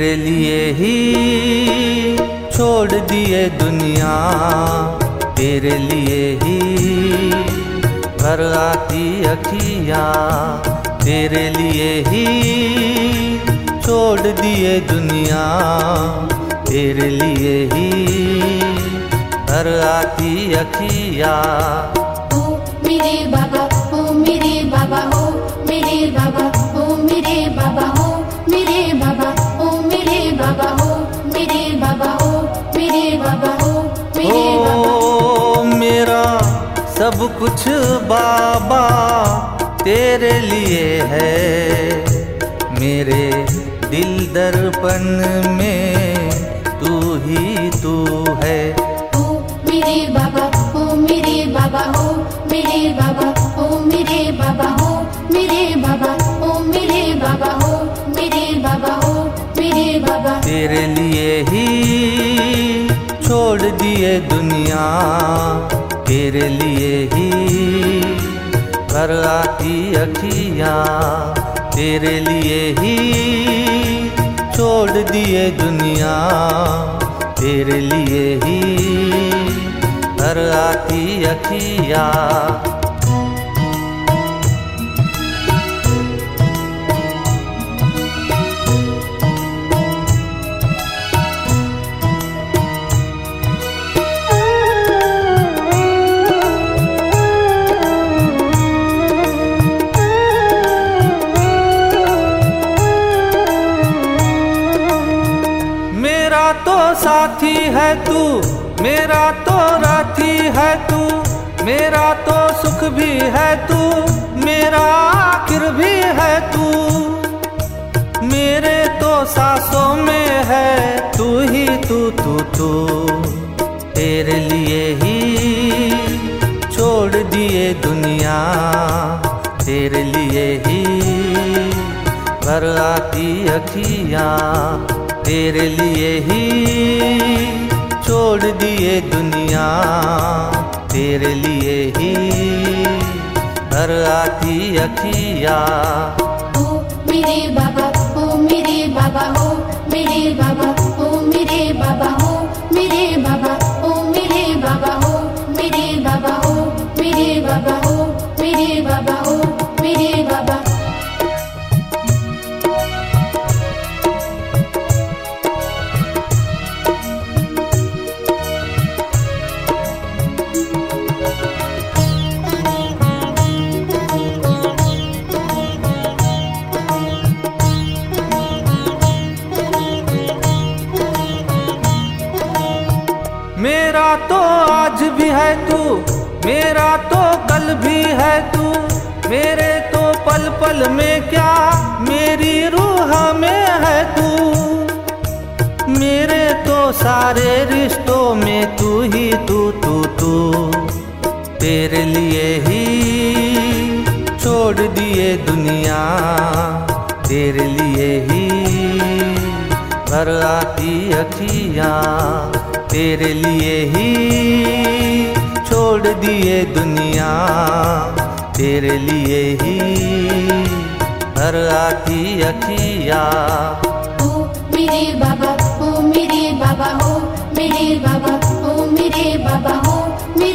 तेरे लिए ही छोड़ दिए दुनिया, तेरे लिए ही भर आती अखियाँ, तेरे लिए ही छोड़ दिए दुनिया, तेरे लिए ही भर आती अखियाँ। ओ मेरे बाबा, ओ मेरे बाबा, ओ मेरे बाबा, ओ मेरे बाबा, ओ मेरे बाबा, ओ मेरे बाबा, ओ मेरे बाबा, ओ मेरे बाबा, ओ मेरे बाबा। ओ मेरा सब कुछ बाबा तेरे लिए है, मेरे दिल दर्पण में तू ही तू है। ओ मेरे बाबा, ओ मेरे बाबा, ओ मेरे बाबा, ओ मेरे बाबा, ओ मेरे बाबा, ओ मेरे बाबा, ओ मेरे बाबा, ओ मेरे बाबा। तेरे लिए ही छोड़ दिए दुनिया, तेरे लिए ही भर आती अखियाँ, तेरे लिए ही छोड़ दिए दुनिया, तेरे लिए ही भर आती अखियाँ। मेरा तो साथी है तू, मेरा तो राथी है तू, मेरा तो सुख भी है तू, मेरा आखिर भी है तू, मेरे तो सांसों में है तू ही तू तू तू। तेरे लिए ही छोड़ दिए दुनिया, तेरे लिए ही भर आती अखियाँ, तेरे लिए ही छोड़ दिए दुनिया, तेरे लिए ही भर आती अखियाँ। ओ मेरे बाबा, ओ मेरे बाबा, ओ मेरे बाबा, ओ मेरे बाबा, ओ मेरे बाबा, ओ मेरे बाबा, ओ मेरे बाबा, ओ मेरे बाबा, ओ मेरे बाबा, ओ मेरे बाबा। मेरा तो आज भी है तू, मेरा तो कल भी है तू, मेरे तो पल पल में क्या मेरी रूह में है तू, मेरे तो सारे रिश्तों में तू ही तू तू तू। तेरे लिए ही छोड़ दिए दुनिया, तेरे लिए ही भर आती अखियाँ, तेरे लिए ही छोड़ दिए दुनिया, तेरे लिए ही भर आती अखियाँ। ओ मेरे बाबा, ओ मेरे बाबा, ओ मेरे बाबा, ओ मेरे बाबा, ओ